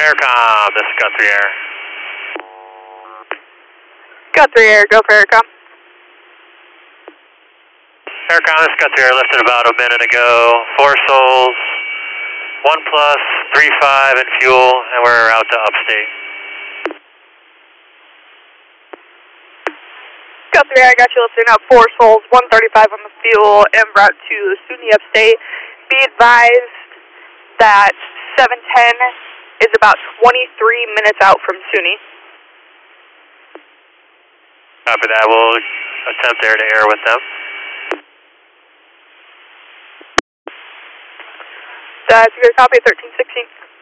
Aircom, this is Guthrie Air. Guthrie Air, go for Aircom. Aircom, this is Guthrie Air, lifted about a minute ago. 4 souls, 1 plus, 3.5 in fuel, and we're out to upstate. Guthrie Air, I got you lifting up 4 souls, 135 on the fuel, en route to SUNY Upstate. Be advised that 710 is about 23 minutes out from SUNY. After that, we'll attempt air to air with them. That's a good copy, 1316.